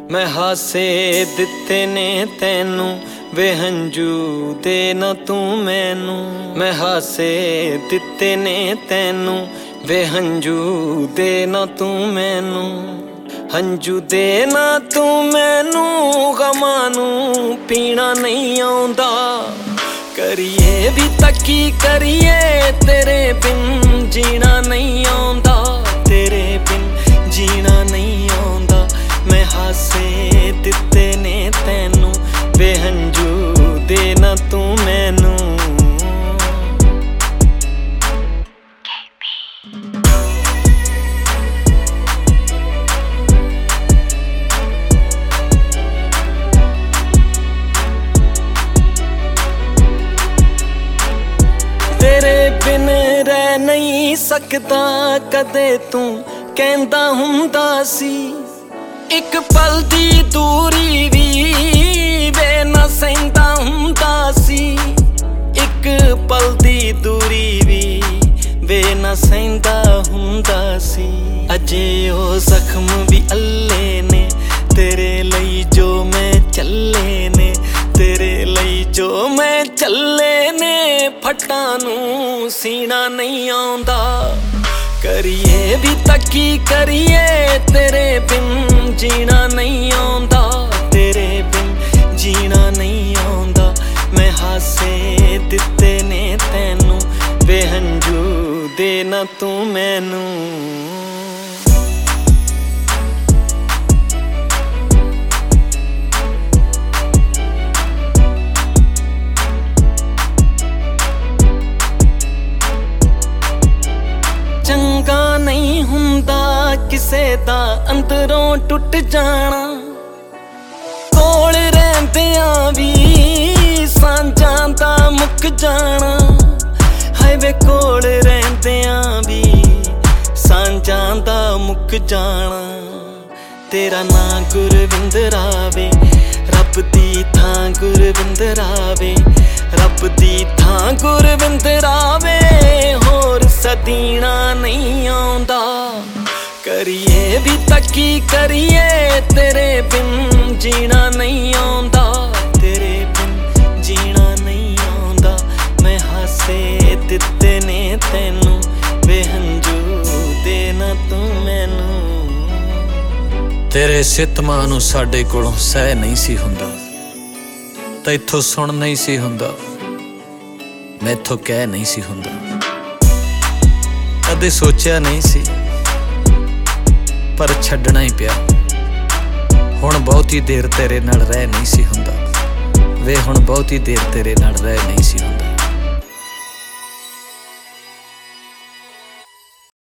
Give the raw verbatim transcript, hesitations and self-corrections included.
मैं हासे दिते ने तैनू वे हंजू दे ना तू मैनू। मैं हासे दिते ने तैनू वे हंजू दे ना तू मैनू। हंजू दे ना तू मैनू गमां नू पीना नहीं आउंदा। करिए भी तकी करिए तेरे बिन जीना नहीं आउंदा। तेरे बिन जीना नहीं आउंदा। मैं हासे दिते ने तैनू वे हंजू दे ना तू मैनू। तेरे बिन रह नहीं सकता कदे तू कहंदा हुंदा सी। एक पल दी दूरी भी वे ना सहिंदा हुंदा सी। एक पल दी दूरी भी वे ना सहिंदा हुंदा सी। अजे ओ जख्म भी अल्ले ने तेरे लई जो मैं चले ने। तेरे लई जो मैं चले ने फटा नू सीना नहीं आउंदा। करिए भी तकी करिए तेरे बिन जीना नहीं आउंदा। तेरे बिन जीना नहीं आउंदा। मैं हासे दिते ने तैनू वे हंजू दे ना तू मैनू। चंगा नहीं हुंदा किसे दा अंदरों टुट जाना। कोल रहिंदियां भी सांझां दा मुक जाना। हाय वे कोल रहिंदियां भी सांझां दा मुक जाना। तेरा नां गुरविंदरा वे रब दी थां गुरविंदरा वे। रब दी थां गुरविंदरा वे होर सदीना नहीं आउंदा। करिए भी तकी करिए तेरे बिन जीना नहीं आउंदा। तेरे बिन जीना नहीं आउंदा। मैं हासे दिते ने तैनू वे हंजू दे ना तू मैनू। तेरे सितमां नू साडे कोलों सह नहीं सी हुंदा। तैथों सुन नहीं सी हुंदा। मैथों कह नहीं सी हुंदा। कदे सोचिया नहीं सी पर छड्डना ही पिया। हुण बहुती देर तेरे नाल रह नहीं सी हुंदा। वे हुण बहुती देर तेरे नाल रह नहीं सी हुंदा।